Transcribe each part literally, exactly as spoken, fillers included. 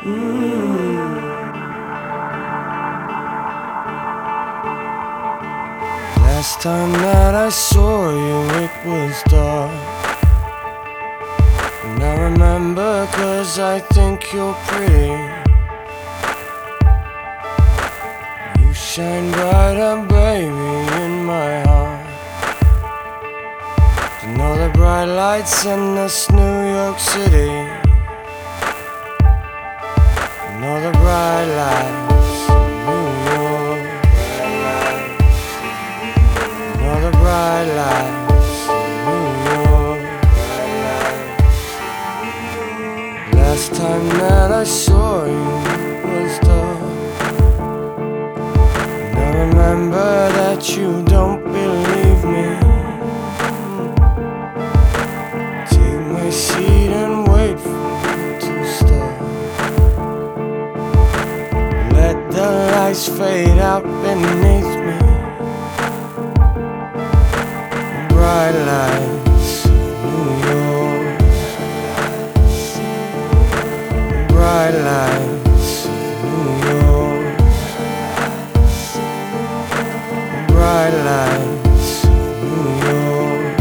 Last time that I saw you, it was dark. And I remember 'cause I think you're pretty. You shine brighter, baby, in my heart. And all the bright lights in this New York City. And all the bright lights in New York. And all the bright lights in New York. Last time that I saw you was dark. And I remember that you don't believe me. Take my seat and wait for me to start. Let the lights fade out beneath me. Bright lights of New York. Bright lights of New York. Bright lights of New York.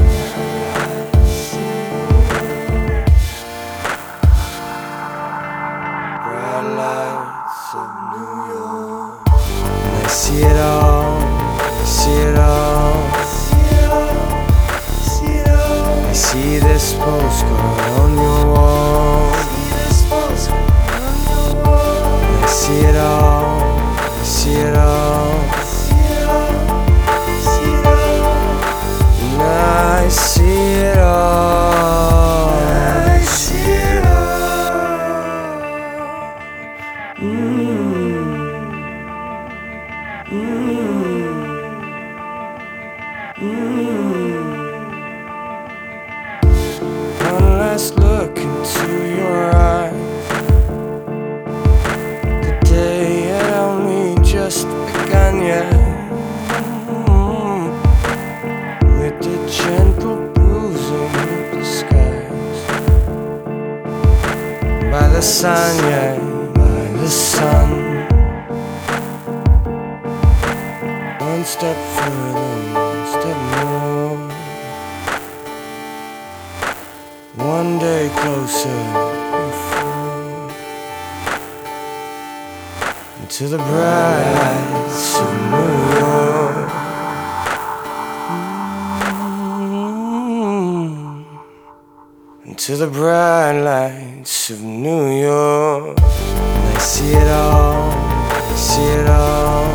Bright lights of New York. And I see it all, I see it all. I see this postcard on your wall. I see it all, I see it all. And I see it all. I see it all. Mm. Mm. Mm. One last look into your eyes. The day had only just begun yet. Mm. With the gentle bruising of the skies. By the sun, yeah, by the sun. One step further, one step more. One day closer before. Into the bright lights of New York. Mm. Into the bright lights of New York. And I see it all, I see it all.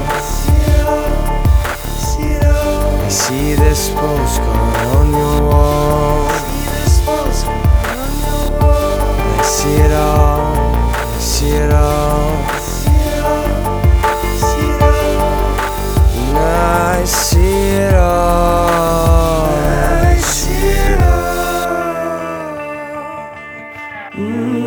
I see this postcard on your wall. I see it all, I see it all. And I see it all. I see it all. Mm.